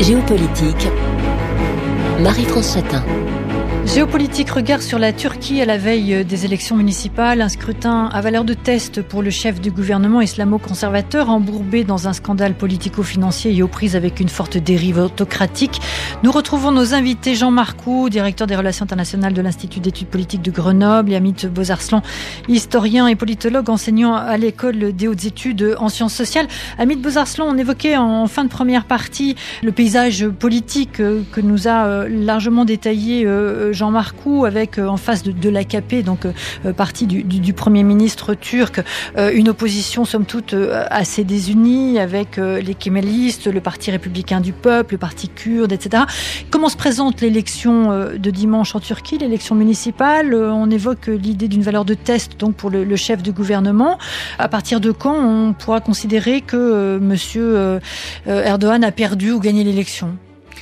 Géopolitique, Marie-France Chatin. Géopolitique, regard sur la Turquie à la veille des élections municipales. Un scrutin à valeur de test pour le chef du gouvernement islamo-conservateur, embourbé dans un scandale politico-financier et aux prises avec une forte dérive autocratique. Nous retrouvons nos invités Jean-Marc Roux, directeur des relations internationales de l'Institut d'études politiques de Grenoble, et Amit Bozarslan, historien et politologue enseignant à l'école des hautes études en sciences sociales. Amit Bozarslan, on évoquait en fin de première partie le paysage politique que nous a largement détaillé Jean-Marc Roux, avec en face de l'AKP, donc parti du Premier ministre turc, une opposition somme toute assez désunie avec les kémalistes, le Parti républicain du peuple, le Parti kurde, etc. Comment se présente l'élection de dimanche en Turquie, l'élection municipale? On évoque l'idée d'une valeur de test donc pour le chef du gouvernement. À partir de quand on pourra considérer que monsieur Erdogan a perdu ou gagné l'élection?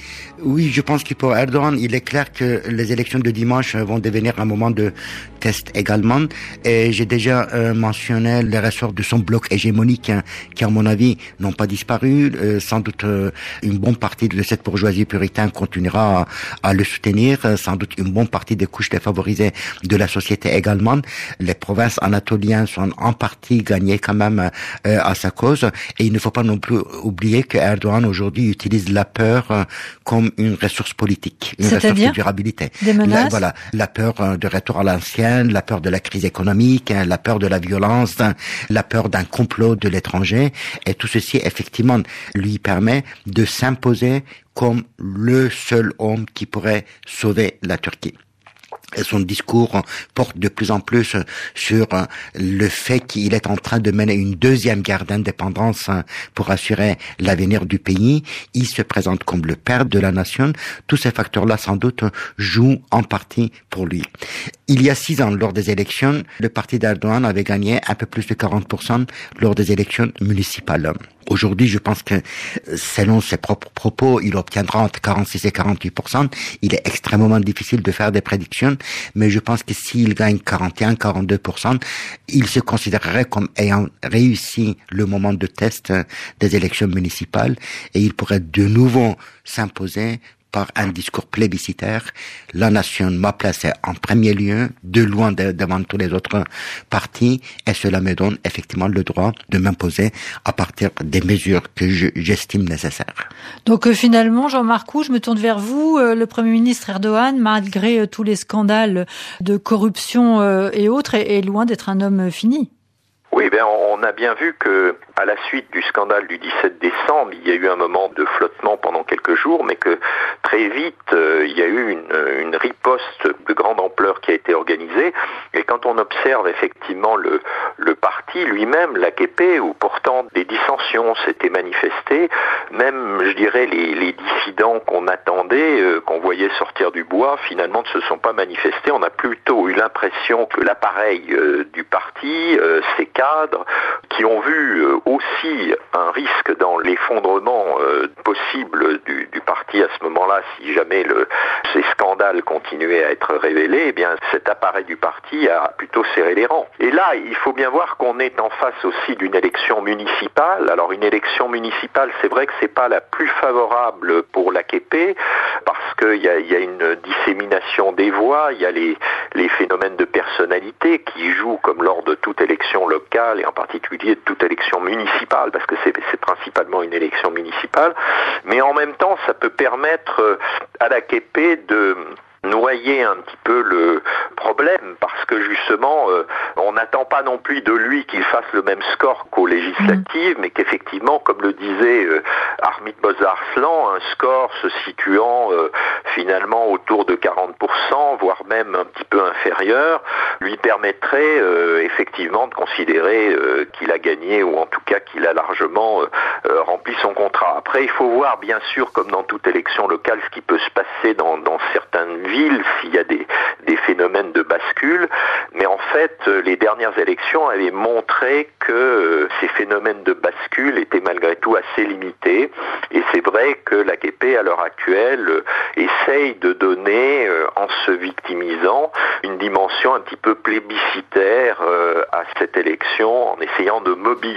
Oui, je pense que pour Erdogan, il est clair que les élections de dimanche vont devenir un moment de test également. Et j'ai déjà mentionné les ressorts de son bloc hégémonique qui, à mon avis, n'ont pas disparu. Sans doute, une bonne partie de cette bourgeoisie puritaine continuera à le soutenir. Sans doute, une bonne partie des couches défavorisées de la société également. Les provinces anatoliennes sont en partie gagnées quand même à sa cause. Et il ne faut pas non plus oublier que Erdogan aujourd'hui utilise la peur comme une ressource politique, une ressource de durabilité. Des menaces. La peur de retour à l'ancienne, la peur de la crise économique, la peur de la violence, la peur d'un complot de l'étranger. Et tout ceci, effectivement, lui permet de s'imposer comme le seul homme qui pourrait sauver la Turquie. Et son discours porte de plus en plus sur le fait qu'il est en train de mener une deuxième guerre d'indépendance pour assurer l'avenir du pays. Il se présente comme le père de la nation. Tous ces facteurs-là, sans doute, jouent en partie pour lui. Il y a 6 ans, lors des élections, le parti d'Erdogan avait gagné un peu plus de 40% lors des élections municipales. Aujourd'hui, je pense que, selon ses propres propos, il obtiendra entre 46 et 48%. Il est extrêmement difficile de faire des prédictions, mais je pense que s'il gagne 41, 42%, il se considérerait comme ayant réussi le moment de test des élections municipales et il pourrait de nouveau s'imposer par un discours plébiscitaire. La nation m'a placé en premier lieu, de loin devant tous les autres partis, et cela me donne effectivement le droit de m'imposer à partir des mesures que j'estime nécessaires. Donc finalement, Jean-Marc Roux, je me tourne vers vous. Le Premier ministre Erdogan, malgré tous les scandales de corruption et autres, est loin d'être un homme fini. Oui, on a bien vu que, à la suite du scandale du 17 décembre, il y a eu un moment de flottement pendant quelques jours, mais que très vite, il y a eu une riposte de grande ampleur qui a été organisée. Et quand on observe effectivement le parti lui-même, l'AKP, où pourtant des dissensions s'étaient manifestées, même, je dirais, les dissidents qu'on attendait, qu'on voyait sortir du bois, finalement ne se sont pas manifestés. On a plutôt eu l'impression que l'appareil du parti, ses cadres, qui ont vu aussi un risque dans l'effondrement possible du parti à ce moment-là, si jamais ces scandales continuaient à être révélés, eh bien cet appareil du parti a plutôt serré les rangs. Et là, il faut bien voir qu'on est en face aussi d'une élection municipale. Alors une élection municipale, c'est vrai que c'est pas la plus favorable pour l'AKP, parce qu'il y a une dissémination des voix, il y a les phénomènes de personnalité qui jouent comme lors de toute élection locale et en particulier de toute élection municipale, parce que c'est principalement une élection municipale, mais en même temps ça peut permettre à l'AKP de noyer un petit peu le problème, parce que justement on n'attend pas non plus de lui qu'il fasse le même score qu'aux législatives, mais qu'effectivement, comme le disait Amit Bozarslan, un score se situant finalement autour de 40%, voire même un petit peu inférieur, lui permettrait effectivement de considérer qu'il a gagné, ou en tout cas qu'il a largement rempli son contrat. Après, il faut voir bien sûr, comme dans toute élection locale, ce qui peut se passer dans certaines villes, s'il y a des phénomènes de bascule, mais en fait, les dernières élections avaient montré que ces phénomènes de bascule étaient malgré tout assez limités, et c'est vrai que l'AKP, à l'heure actuelle, essaye de donner, en se victimisant, une dimension un petit peu plébiscitaire à cette élection, en essayant de mobiliser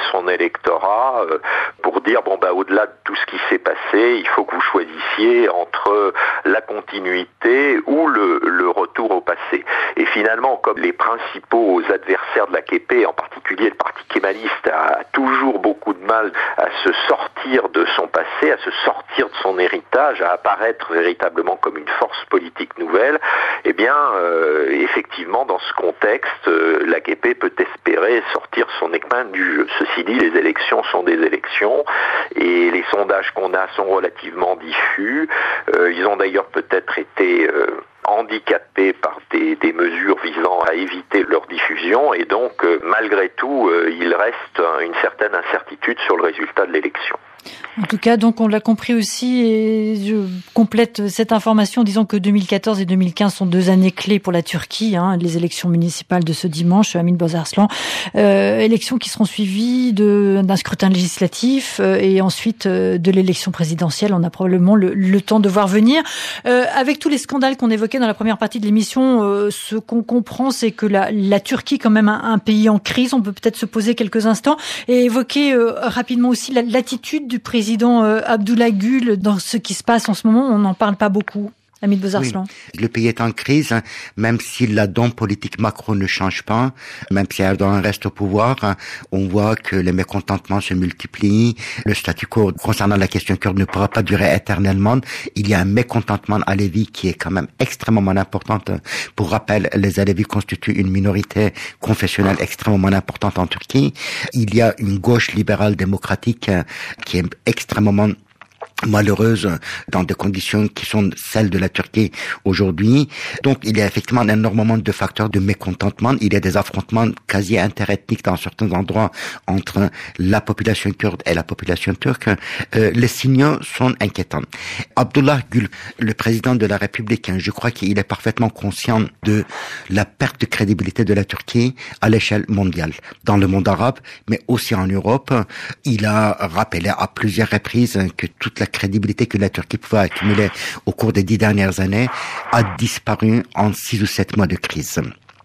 son électorat pour dire au-delà de tout ce qui s'est passé, il faut que vous choisissiez entre la continuité ou le retour au passé. Et finalement, comme les principaux adversaires de l'AKP, en particulier le parti kémaliste, a toujours beaucoup de mal à se sortir de son passé, à se sortir de son héritage, à apparaître véritablement comme une force politique nouvelle, effectivement, dans ce contexte, l'AKP peut espérer sortir son épingle du jeu. Ceci dit, les élections sont des élections et les sondages qu'on a sont relativement diffus. Ils ont d'ailleurs peut-être été handicapés par des mesures visant à éviter leur diffusion et donc, malgré tout, il reste une certaine incertitude sur le résultat de l'élection. En tout cas, donc on l'a compris aussi, et je complète cette information en disant que 2014 et 2015 sont 2 années clés pour la Turquie, les élections municipales de ce dimanche, Hamid Bozarslan, élections qui seront suivies d'un scrutin législatif et ensuite de l'élection présidentielle. On a probablement le temps de voir venir. Avec tous les scandales qu'on évoquait dans la première partie de l'émission, ce qu'on comprend, c'est que la Turquie, quand même un pays en crise, on peut peut-être se poser quelques instants et évoquer rapidement aussi l'attitude du président Abdullah Gül dans ce qui se passe en ce moment. On n'en parle pas beaucoup. Hamid Bozarslan. Oui. Le pays est en crise, même si la donne politique Macron ne change pas, même si Erdogan reste au pouvoir, on voit que les mécontentements se multiplient. Le statu quo concernant la question kurde ne pourra pas durer éternellement. Il y a un mécontentement alévi qui est quand même extrêmement important. Pour rappel, les Alévis constituent une minorité confessionnelle extrêmement importante en Turquie. Il y a une gauche libérale démocratique qui est extrêmement malheureuse dans des conditions qui sont celles de la Turquie aujourd'hui. Donc il y a effectivement énormément de facteurs de mécontentement. Il y a des affrontements quasi interethniques dans certains endroits entre la population kurde et la population turque. Les signaux sont inquiétants. Abdullah Gül, le président de la République, je crois qu'il est parfaitement conscient de la perte de crédibilité de la Turquie à l'échelle mondiale, dans le monde arabe, mais aussi en Europe. Il a rappelé à plusieurs reprises que toute la crédibilité que la Turquie pouvait accumuler au cours des 10 dernières années a disparu en 6 ou 7 mois de crise.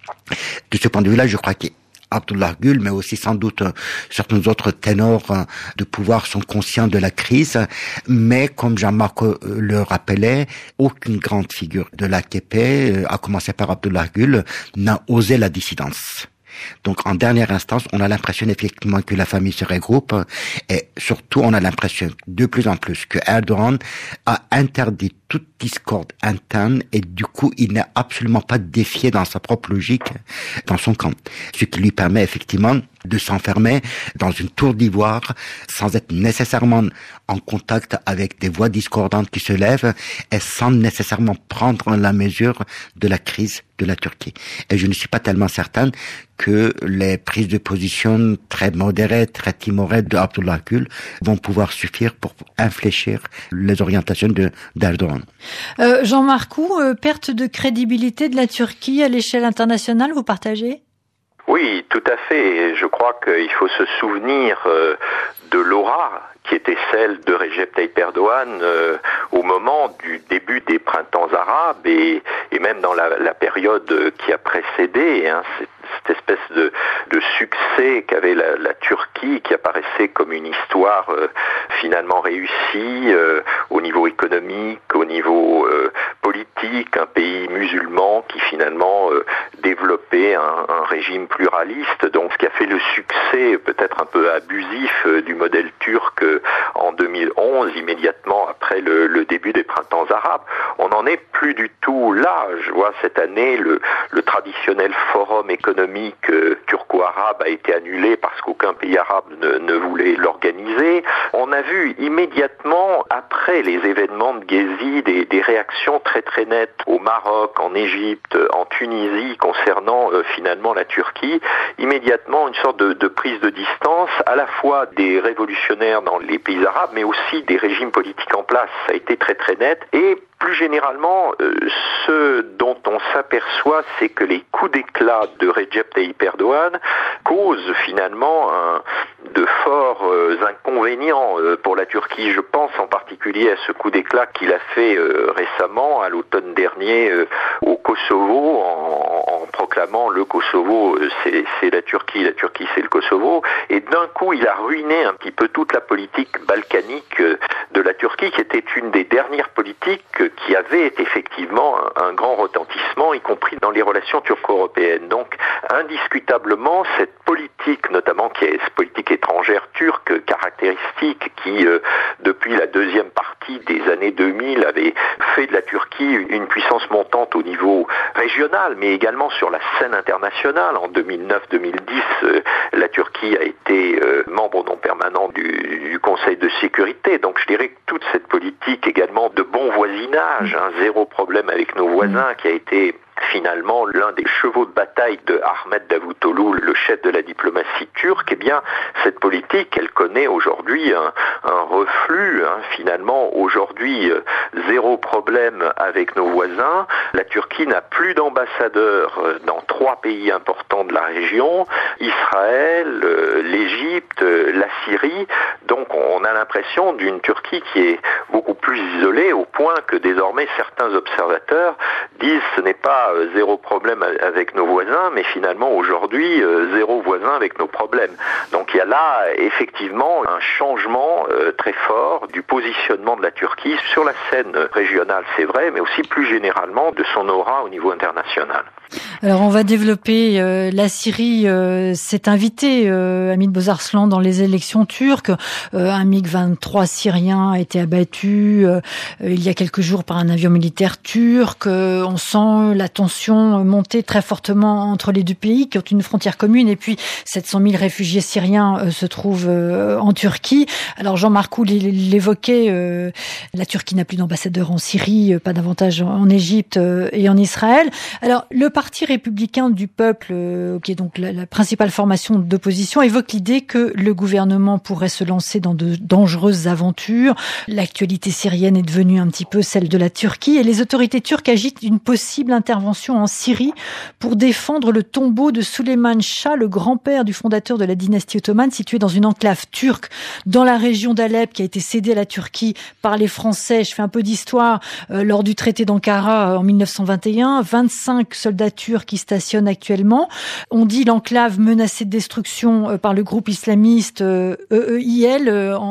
De ce point de vue-là, je crois qu'Abdullah Gül, mais aussi sans doute certains autres ténors de pouvoir sont conscients de la crise, mais comme Jean-Marc le rappelait, aucune grande figure de l'AKP, à commencer par Abdullah Gül, n'a osé la dissidence. Donc, en dernière instance, on a l'impression effectivement que la famille se regroupe et surtout, on a l'impression de plus en plus que Erdogan a interdit toute discorde interne et du coup, il n'est absolument pas défié dans sa propre logique dans son camp. Ce qui lui permet effectivement de s'enfermer dans une tour d'ivoire sans être nécessairement en contact avec des voix discordantes qui se lèvent et sans nécessairement prendre la mesure de la crise de la Turquie. Et je ne suis pas tellement certain que les prises de position très modérées, très timorées de Abdullah Gül vont pouvoir suffire pour infléchir les orientations d'Erdogan. Jean-Marc, perte de crédibilité de la Turquie à l'échelle internationale, vous partagez ? Oui, tout à fait. Je crois qu'il faut se souvenir de l'aura qui était celle de Recep Tayyip Erdogan au moment du début des printemps arabes et même dans la période qui a précédé, cette espèce de succès qu'avait la Turquie, qui apparaissait comme une histoire finalement réussie au niveau économique, au niveau politique, un pays musulman qui finalement développait un régime pluraliste, donc ce qui a fait le succès peut-être un peu abusif du modèle turc en 2011, immédiatement après le début des printemps arabes. On n'en est plus du tout là. Je vois cette année le traditionnel forum économique turco-arabe a été annulé parce qu'aucun pays arabe ne voulait l'organiser. On a vu immédiatement après les événements de Gezi des réactions très très nettes au Maroc, en Égypte, en Tunisie concernant finalement la Turquie. Immédiatement une sorte de prise de distance à la fois des révolutionnaires dans les pays arabes mais aussi des régimes politiques en place. Ça a été très très net et plus généralement, ce dont on s'aperçoit, c'est que les coups d'éclat de Recep Tayyip Erdogan causent finalement de forts inconvénients pour la Turquie. Je pense en particulier à ce coup d'éclat qu'il a fait récemment, à l'automne dernier, au Kosovo, en proclamant le Kosovo, c'est la Turquie c'est le Kosovo, et d'un coup il a ruiné un petit peu toute la politique balkanique de la Turquie, qui était une des dernières politiques qui avait effectivement un grand retentissement, y compris dans les relations turco-européennes. Donc indiscutablement, cette politique, notamment qui est cette politique étrangère turque caractéristique, qui depuis la deuxième partie des années 2000 avait fait de la Turquie une puissance montante au niveau régional, mais également sur la scène internationale. En 2009-2010, la Turquie a été membre non permanent du Conseil de sécurité. Donc je dirais que toute cette politique également de bon voisinage, zéro problème avec nos voisins, qui a été finalement l'un des chevaux de bataille de Ahmet Davutoglu, le chef de la diplomatie turque, eh bien cette politique, elle connaît aujourd'hui un reflux. Finalement, aujourd'hui, zéro problème avec nos voisins. La Turquie n'a plus d'ambassadeur dans 3 pays importants de la région, Israël, l'Égypte, la Syrie. Donc on a l'impression d'une Turquie qui est beaucoup plus isolée, au point que désormais certains observateurs disent ce n'est pas zéro problème avec nos voisins, mais finalement aujourd'hui zéro voisin avec nos problèmes. Donc il y a là effectivement un changement très fort du positionnement de la Turquie sur la scène régionale, c'est vrai, mais aussi plus généralement de son aura au niveau international. Alors on va développer la Syrie s'est invitée Hamid Bozarslan dans les élections turques. Un MiG-23 syrien a été abattu il y a quelques jours par un avion militaire turc. On sent la tension monter très fortement entre les deux pays qui ont une frontière commune, et puis 700 000 réfugiés syriens se trouvent en Turquie. Alors Jean-Marc Roux l'évoquait, la Turquie n'a plus d'ambassadeur en Syrie, pas davantage en Égypte et en Israël. Alors le Parti républicain du peuple, qui est donc la principale formation d'opposition, évoque l'idée que le gouvernement pourrait se lancer dans de dangereuses aventures. L'actualité syrienne est devenue un petit peu celle de la Turquie, et les autorités turques agitent une possible intervention en Syrie pour défendre le tombeau de Süleyman Shah, le grand-père du fondateur de la dynastie ottomane, situé dans une enclave turque dans la région d'Alep, qui a été cédée à la Turquie par les Français. Je fais un peu d'histoire. Lors du traité d'Ankara en 1921, 25 soldats turcs qui stationnent actuellement. On dit l'enclave menacée de destruction par le groupe islamiste EEIL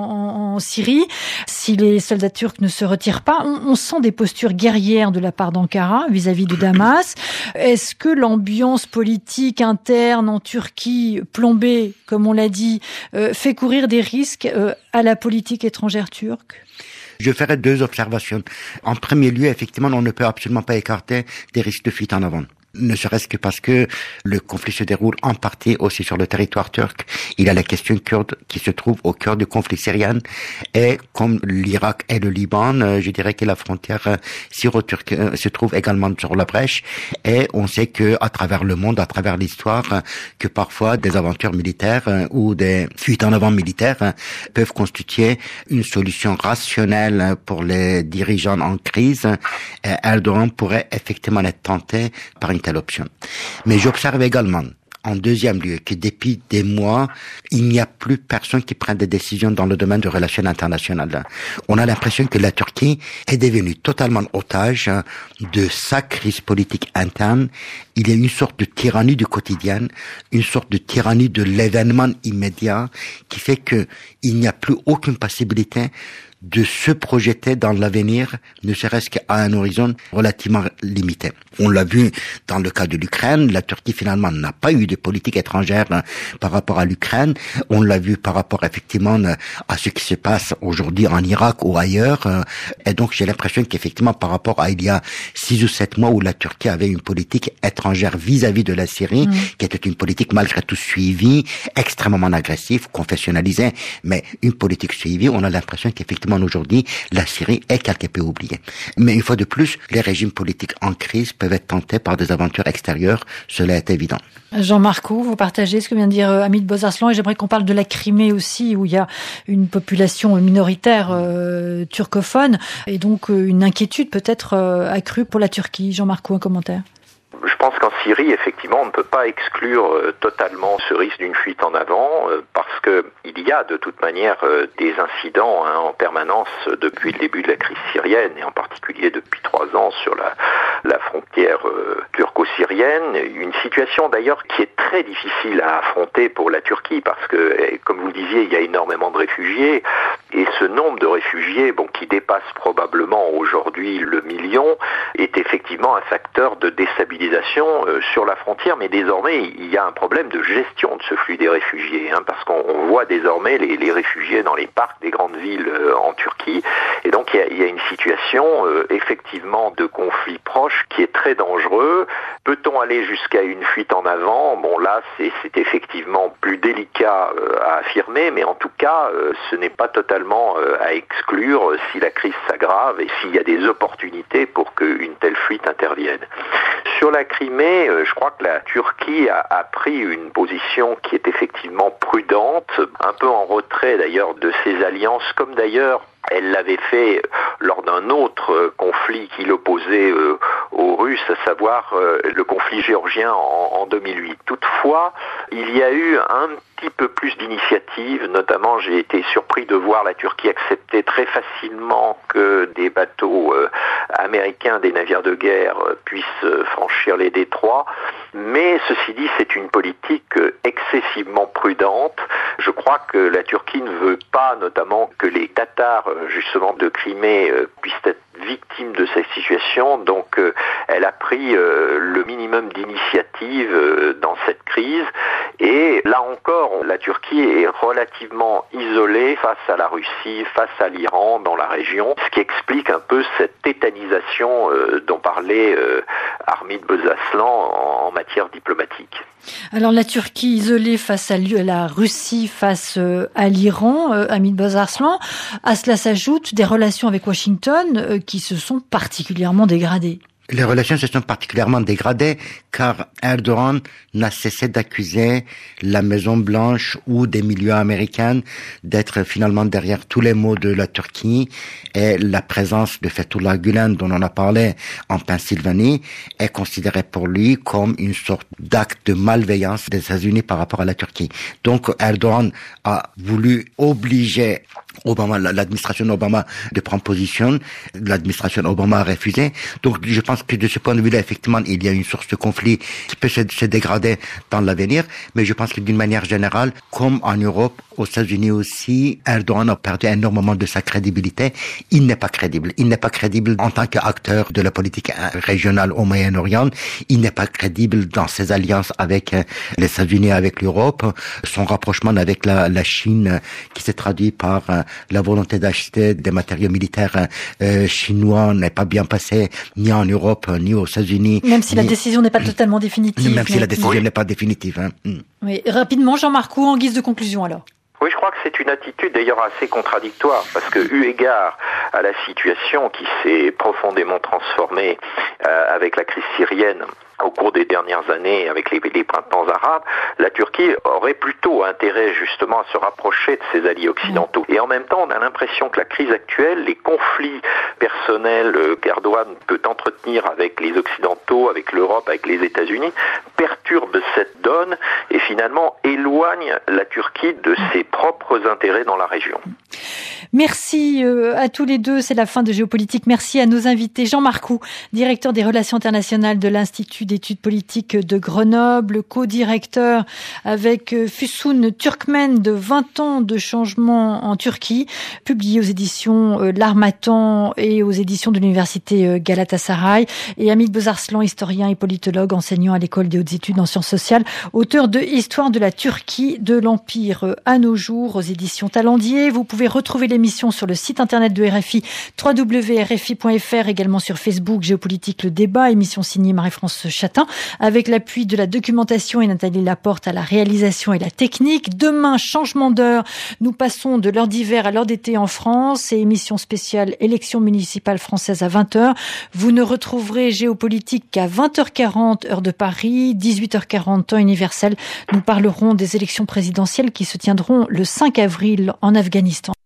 en Syrie. Si les soldats turcs ne se retirent pas, on sent des postures guerrières de la part d'Ankara vis-à-vis de Damas. Est-ce que l'ambiance politique interne en Turquie, plombée, comme on l'a dit, fait courir des risques à la politique étrangère turque ? Je ferai 2 observations. En premier lieu, effectivement, on ne peut absolument pas écarter des risques de fuite en avant. Ne serait-ce que parce que le conflit se déroule en partie aussi sur le territoire turc. Il y a la question kurde qui se trouve au cœur du conflit syrien, et comme l'Irak et le Liban, je dirais que la frontière syro-turque se trouve également sur la brèche, et on sait que à travers le monde, à travers l'histoire, que parfois des aventures militaires ou des fuites en avant militaires peuvent constituer une solution rationnelle pour les dirigeants en crise. Erdogan pourrait effectivement être tenté par une telle option. Mais j'observe également, en deuxième lieu, que depuis des mois, il n'y a plus personne qui prenne des décisions dans le domaine de relations internationales. On a l'impression que la Turquie est devenue totalement otage de sa crise politique interne. Il y a une sorte de tyrannie du quotidien, une sorte de tyrannie de l'événement immédiat, qui fait que il n'y a plus aucune possibilité de se projeter dans l'avenir, ne serait-ce qu'à un horizon relativement limité. On l'a vu dans le cas de l'Ukraine, la Turquie finalement n'a pas eu de politique étrangère par rapport à l'Ukraine. On l'a vu par rapport effectivement à ce qui se passe aujourd'hui en Irak ou ailleurs. Et donc j'ai l'impression qu'effectivement par rapport à il y a 6 ou 7 mois où la Turquie avait une politique étrangère vis-à-vis de la Syrie, qui était une politique malgré tout suivie, extrêmement agressive, confessionnalisée, mais une politique suivie, on a l'impression qu'effectivement aujourd'hui, la Syrie est quelque peu oubliée. Mais une fois de plus, les régimes politiques en crise peuvent être tentés par des aventures extérieures, cela est évident. Jean-Marc Roux, vous partagez ce que vient de dire Hamid Bozarslan, et j'aimerais qu'on parle de la Crimée aussi, où il y a une population minoritaire turcophone, et donc une inquiétude peut-être accrue pour la Turquie. Jean-Marc Roux, un commentaire ? Je pense qu'en Syrie, effectivement, on ne peut pas exclure totalement ce risque d'une fuite en avant, parce que il y a de toute manière des incidents en permanence depuis le début de la crise syrienne, et en particulier depuis 3 ans sur la frontière turco-syrienne. Une situation d'ailleurs qui est très difficile à affronter pour la Turquie, parce que, comme vous le disiez, il y a énormément de réfugiés, et ce nombre de réfugiés, qui dépasse probablement aujourd'hui le million, est effectivement un facteur de déstabilisation sur la frontière. Mais désormais, il y a un problème de gestion de ce flux des réfugiés, parce qu'on voit désormais les réfugiés dans les parcs des grandes villes en Turquie, et donc il y a une situation effectivement de conflit proche qui est très dangereux. Peut-on aller jusqu'à une fuite en avant ? Là, c'est effectivement plus délicat à affirmer, mais en tout cas, ce n'est pas totalement à exclure si la crise s'aggrave et s'il y a des opportunités pour qu'une telle fuite intervienne. Sur la Crimée, je crois que la Turquie a pris une position qui est effectivement prudente, un peu en retrait d'ailleurs de ses alliances, comme d'ailleurs elle l'avait fait lors d'un autre conflit qui l'opposait aux Russes, à savoir le conflit géorgien en 2008. Toutefois, il y a eu un petit peu plus d'initiatives, notamment j'ai été surpris de voir la Turquie accepter très facilement que des bateaux américains, des navires de guerre puissent franchir les détroits, mais ceci dit, c'est une politique excessivement prudente. Je crois que la Turquie ne veut pas notamment que les Tatars justement de Crimée puissent être victimes de cette situation, donc elle a pris le minimum d'initiative dans cette crise, et là encore la Turquie est relativement isolée face à la Russie, face à l'Iran dans la région, ce qui explique un peu cette tétanisation dont parlait Hamid Bozaslan en matière diplomatique. Alors la Turquie isolée face à la Russie, face à l'Iran, Hamid Bozaslan, à cela s'ajoutent des relations avec Washington qui se sont particulièrement dégradées. Les relations se sont particulièrement dégradées car Erdogan n'a cessé d'accuser la Maison-Blanche ou des milieux américains d'être finalement derrière tous les maux de la Turquie, et la présence de Fethullah Gülen dont on a parlé en Pennsylvanie est considérée pour lui comme une sorte d'acte de malveillance des États-Unis par rapport à la Turquie. Donc Erdogan a voulu obliger l'administration Obama de prendre position. L'administration Obama a refusé. Donc je pense que de ce point de vue-là, effectivement, il y a une source de conflit qui peut se dégrader dans l'avenir, mais je pense que d'une manière générale, comme en Europe, aux États-Unis aussi, Erdogan a perdu énormément de sa crédibilité. Il n'est pas crédible. Il n'est pas crédible en tant qu'acteur de la politique régionale au Moyen-Orient. Il n'est pas crédible dans ses alliances avec les États-Unis, avec l'Europe. Son rapprochement avec la Chine, qui s'est traduit par la volonté d'acheter des matériaux militaires chinois, n'est pas bien passé ni en Europe, ni aux États-Unis. Même si la décision n'est pas totalement définitive. Même si la décision n'est pas définitive. Oui, rapidement, Jean-Marc Roux, en guise de conclusion alors. Oui, je crois que c'est une attitude d'ailleurs assez contradictoire, parce que eu égard à la situation qui s'est profondément transformée avec la crise syrienne au cours des dernières années, avec les printemps arabes, la Turquie aurait plutôt intérêt justement à se rapprocher de ses alliés occidentaux. Et en même temps, on a l'impression que la crise actuelle, les conflits personnels qu'Erdogan peut entretenir avec les Occidentaux, avec l'Europe, avec les États-Unis, perturbent cette donne et finalement éloignent la Turquie de ses propres intérêts dans la région. Merci à tous les deux, c'est la fin de Géopolitique. Merci à nos invités. Jean-Marc Roux, directeur des relations internationales de l'Institut d'études politiques de Grenoble, co-directeur avec Füsun Türkmen de 20 ans de changement en Turquie, publié aux éditions L'Harmattan et aux éditions de l'Université Galatasaray, et Hamid Bozaslan, historien et politologue, enseignant à l'École des hautes études en sciences sociales, auteur de Histoire de la Turquie, de l'Empire à nos jours, aux éditions Talendier. Vous pouvez retrouver l'émission sur le site internet de RFI, www.rfi.fr, également sur Facebook, Géopolitique le débat, émission signée Marie-France Chatin, avec l'appui de la documentation et Nathalie Laporte à la réalisation et la technique. Demain, changement d'heure, nous passons de l'heure d'hiver à l'heure d'été en France, et émission spéciale élection municipale française à 20h. Vous ne retrouverez Géopolitique qu'à 20h40 heure de Paris, 18h40 temps universel. Nous parlerons des élections présidentielles qui se tiendront le 5 avril en Afghanistan.